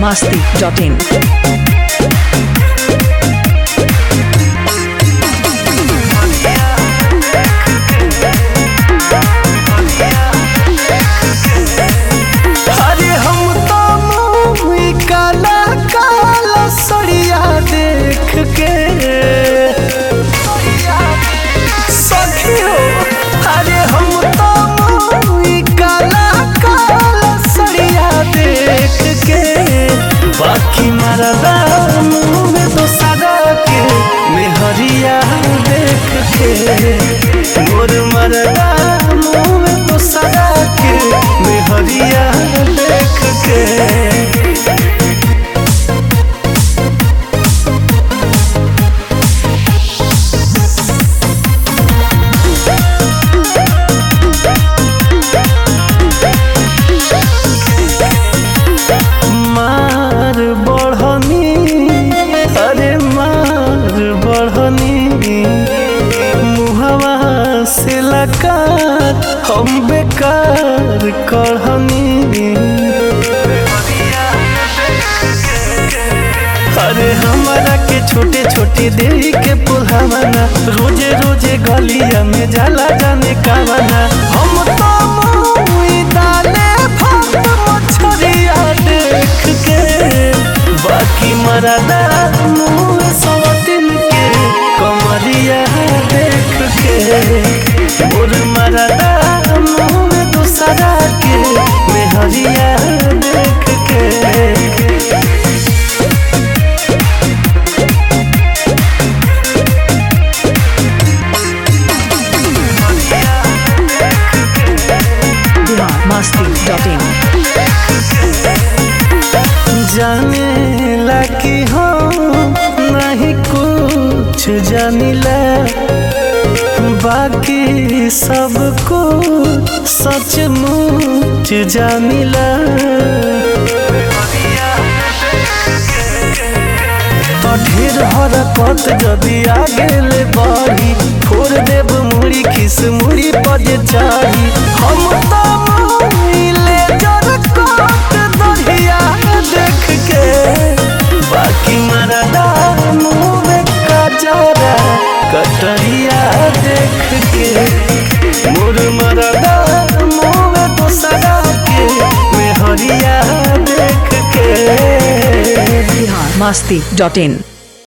biharmasti.in अरे हम तो मुँह काला काला सड़िया देख के सखी हो। अरे हम तो मुँह काला काला सड़िया देख के बाकी मरदा मुँह में तो सदा के मेहरिया देख के मोर मरदा मुँह में तो सदा के मेहरिया देख के मार बढ़नी अरे मार बढ़नी मुहवा से लकार हम बेकार करहनी अरे हमारा के छोटे छोटे देरी के पुल्हावाना रोजे रोजे गलिया में जाला जाने कावाना हम तो मुई डाले भात मछरिया देख के बाकी मरदा मुँह सवतिन के कमरिया देख के मोर मरदा मुँह में दूसरा के मेहरिया देख के biharmasti.in जाने लगी हो नहीं कुछ जानिला बाकी सब कुछ सचमुच जानिला तो ढेर हरकत जदि आगे ले बढ़ी फोड़ देव मुड़ी खिस मुड़ी पजे चाही हम तो ले जर कट दरिया देख के बाकी मरदा मुँह में कजरा कटरिया देख के मोर मरदा मुँह में दूसरा के मेहरिया देख के biharmasti.in